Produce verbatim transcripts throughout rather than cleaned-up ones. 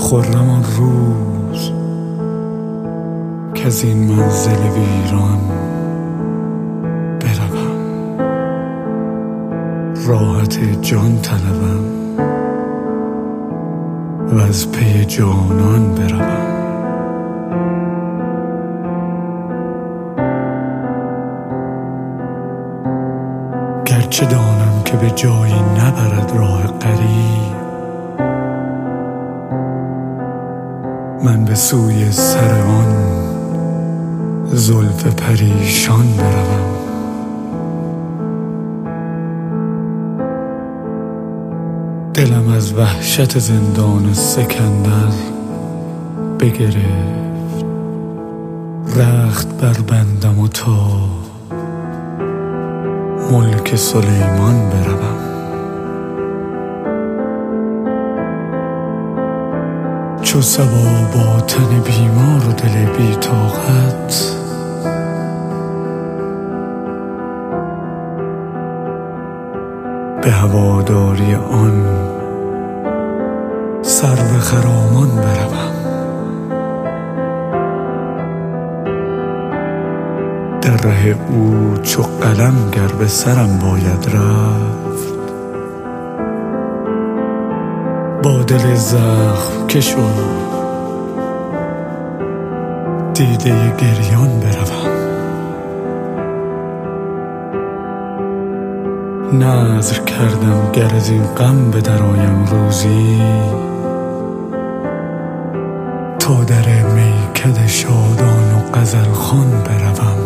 خرم آن روز که از این منزل ویران بروم، راحت جان طلبم و از پی جانان بروم. گرچه دانم که به جایی نبرد راه غریب، من به سوی سر آن زلف پریشان بروم. دلم از وحشت زندان سکندر بگرفت، رخت بربندم و تا ملک سلیمان بروم. چو صبا با تن بیمار و دل بی طاقت، به هواداری آن سرو خرامان بروم. در ره او چو قلم گر به سرم باید رفت، با دل زخم که شد دیده گریان بروم. نذر کردم گر از این غم به درایم روزی، تا در میکده شادان و غزل خوان بروم.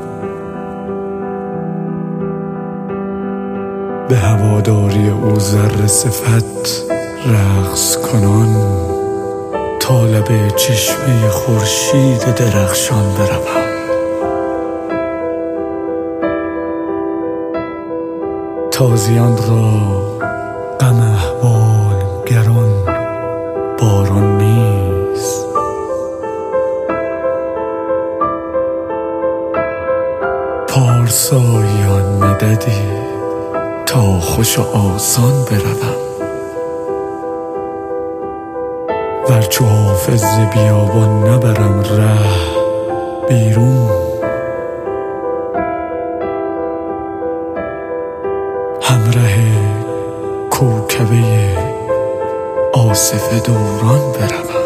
به هواداری او ذره صفت رقص کنان، تا لب چشمه خورشید درخشان بروم. تازیان را غم احوال گران باران نیست، پارسایان مددی تا خوش و آسان بروم. ور چو حافظ ز بیابان نبرم ره بیرون، همره کوکبه آصف دوران بروم.